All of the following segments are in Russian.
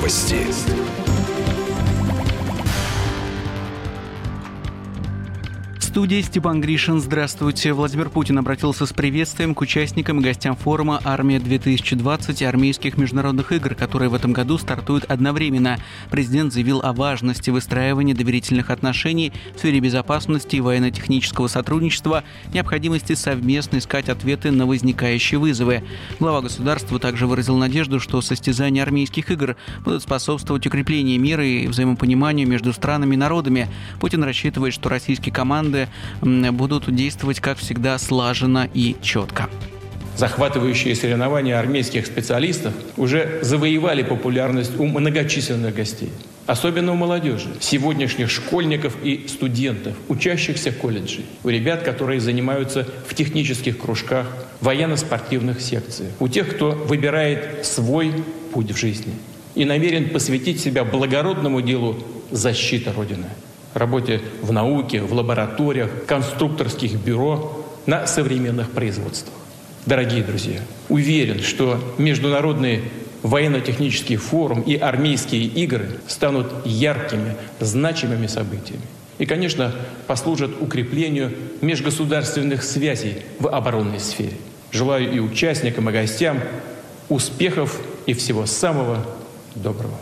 Новости. В студии Степан Гришин. Здравствуйте. Владимир Путин обратился с приветствием к участникам и гостям форума «Армия-2020» армейских международных игр, которые в этом году стартуют одновременно. Президент заявил о важности выстраивания доверительных отношений в сфере безопасности и военно-технического сотрудничества, необходимости совместно искать ответы на возникающие вызовы. Глава государства также выразил надежду, что состязания армейских игр будут способствовать укреплению мира и взаимопониманию между странами и народами. Путин рассчитывает, что российские команды будут действовать, как всегда, слаженно и четко. Захватывающие соревнования армейских специалистов уже завоевали популярность у многочисленных гостей, особенно у молодежи, сегодняшних школьников и студентов, учащихся колледжей, у ребят, которые занимаются в технических кружках, военно-спортивных секциях, у тех, кто выбирает свой путь в жизни и намерен посвятить себя благородному делу защиты Родины. Работе в науке, в лабораториях, конструкторских бюро, на современных производствах. Дорогие друзья, уверен, что Международный военно-технический форум и армейские игры станут яркими, значимыми событиями. И, конечно, послужат укреплению межгосударственных связей в оборонной сфере. Желаю и участникам, и гостям успехов и всего самого доброго.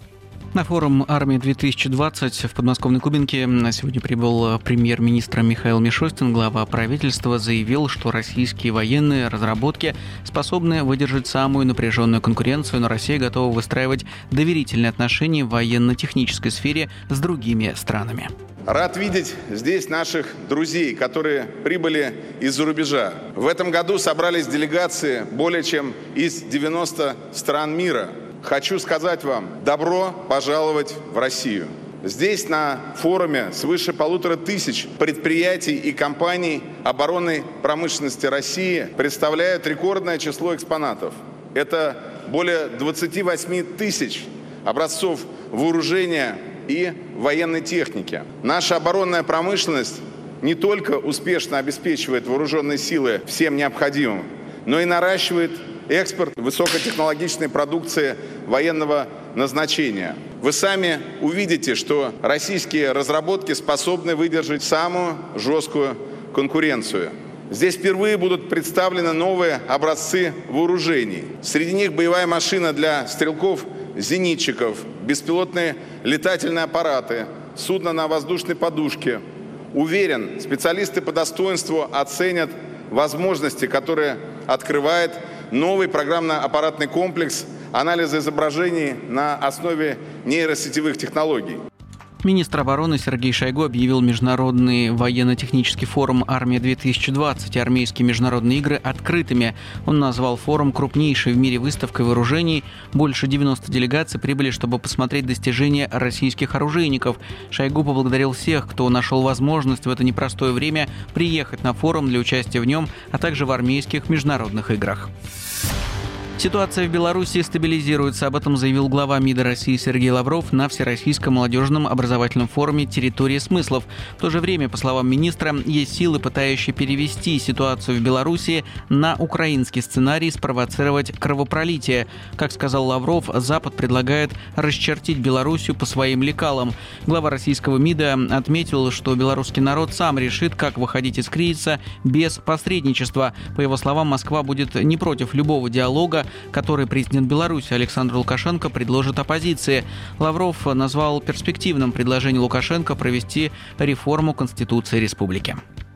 На форум «Армия-2020» в подмосковной Кубинке сегодня прибыл премьер-министр Михаил Мишустин. Глава правительства заявил, что российские военные разработки способны выдержать самую напряженную конкуренцию, но Россия готова выстраивать доверительные отношения в военно-технической сфере с другими странами. Рад видеть здесь наших друзей, которые прибыли из-за рубежа. В этом году собрались делегации более чем из 90 стран мира. Хочу сказать вам, добро пожаловать в Россию. Здесь на форуме свыше 1500 предприятий и компаний оборонной промышленности России представляют рекордное число экспонатов. Это более 28 тысяч образцов вооружения и военной техники. Наша оборонная промышленность не только успешно обеспечивает вооруженные силы всем необходимым, но и наращивает экспорт высокотехнологичной продукции военного назначения. Вы сами увидите, что российские разработки способны выдержать самую жесткую конкуренцию. Здесь впервые будут представлены новые образцы вооружений. Среди них боевая машина для стрелков-зенитчиков, беспилотные летательные аппараты, судно на воздушной подушке. Уверен, специалисты по достоинству оценят возможности, которые открывает новый программно-аппаратный комплекс анализа изображений на основе нейросетевых технологий. Министр обороны Сергей Шойгу объявил Международный военно-технический форум «Армия-2020» и армейские международные игры открытыми. Он назвал форум крупнейшей в мире выставкой вооружений. Больше 90 делегаций прибыли, чтобы посмотреть достижения российских оружейников. Шойгу поблагодарил всех, кто нашел возможность в это непростое время приехать на форум для участия в нем, а также в армейских международных играх. Ситуация в Беларуси стабилизируется. Об этом заявил глава МИДа России Сергей Лавров на Всероссийском молодежном образовательном форуме «Территория смыслов». В то же время, по словам министра, есть силы, пытающие перевести ситуацию в Беларуси на украинский сценарий, спровоцировать кровопролитие. Как сказал Лавров, Запад предлагает расчертить Белоруссию по своим лекалам. Глава российского МИДа отметил, что белорусский народ сам решит, как выходить из кризиса без посредничества. По его словам, Москва будет не против любого диалога, который президент Беларуси Александр Лукашенко предложит оппозиции. Лавров назвал перспективным предложение Лукашенко провести реформу Конституции республики.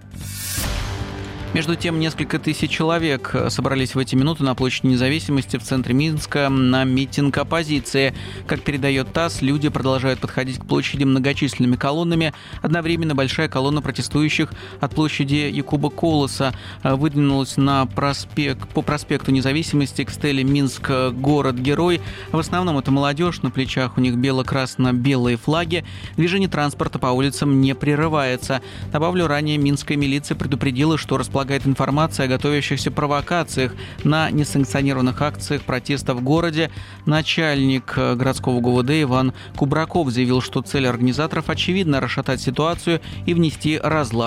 Между тем, несколько тысяч человек собрались в эти минуты на площади Независимости в центре Минска на митинг оппозиции. Как передает ТАСС, люди продолжают подходить к площади многочисленными колоннами. Одновременно большая колонна протестующих от площади Якуба Колоса выдвинулась по проспекту Независимости к стеле «Минск. Город-герой». В основном это молодежь, на плечах у них бело-красно-белые флаги. Движение транспорта по улицам не прерывается. Добавлю, ранее минская милиция предупредила, что располагает информация о готовящихся провокациях на несанкционированных акциях протеста в городе. Начальник городского ГУВД Иван Кубраков заявил, что цель организаторов очевидно расшатать ситуацию и внести разлад